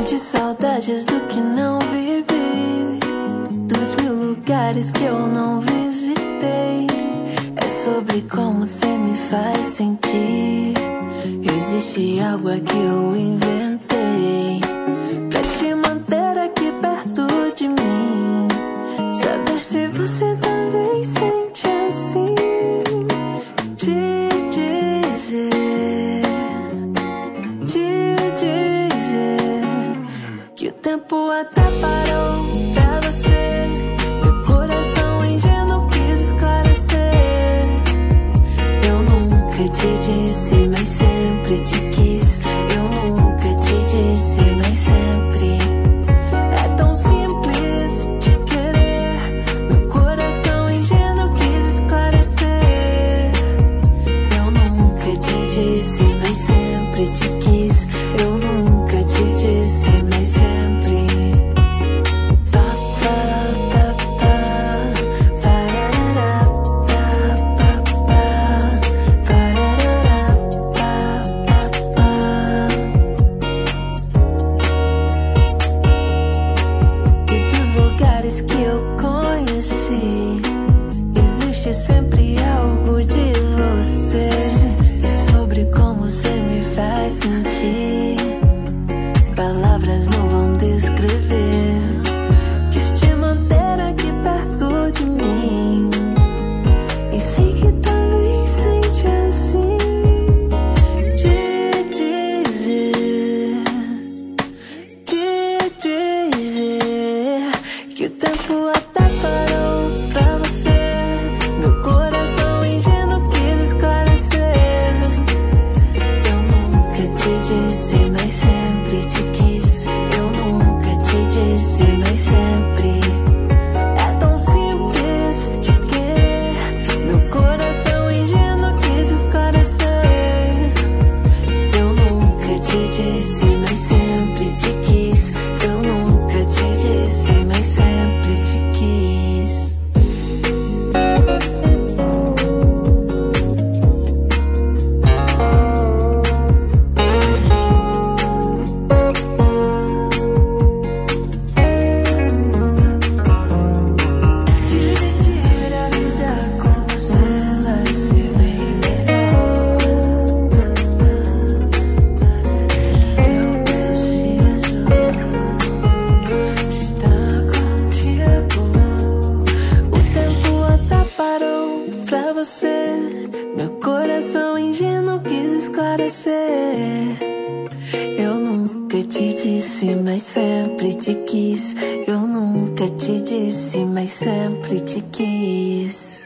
Sente saudades do que não vivi, dos mil lugares que eu não visitei. É sobre como cê me faz sentir. Existe algo que eu inventei pra te manter aqui perto de mim. Saber se você também sente assim. Te dizer que o tempo até parou pra você. Meu coração ingênuo quis esclarecer. Eu nunca te disse, mas sempre te quis. Eu nunca te disse, mas sempre. É tão simples te querer. Meu coração ingênuo quis esclarecer. Eu nunca te disse, mas sempre te quis. Eu nunca te disse, mas sempre. E dos lugares que eu conheci, existe sempre algo de você. E sobre como você me faz sentir, palavras não vão descrever. Quis te manter aqui perto de mim, e sei que também sente assim. Te dizer que o tempo até parou pra você. Meu coração ingênuo quis esclarecer. Eu nunca te disse, mas sempre te quis. Eu nunca te disse, mas sempre. É tão simples te querer. Meu coração ingênuo quis esclarecer. Eu nunca te disse, mas sempre te quis. Eu nunca te disse, mas sempre te quis. Dividir a vida com você vai ser bem melhor. Eu preciso estar contigo. O tempo até parou pra você. Meu coração ingênuo quis esclarecer. Eu nunca te disse, mas sempre te quis. Eu nunca te disse, mas sempre te quis.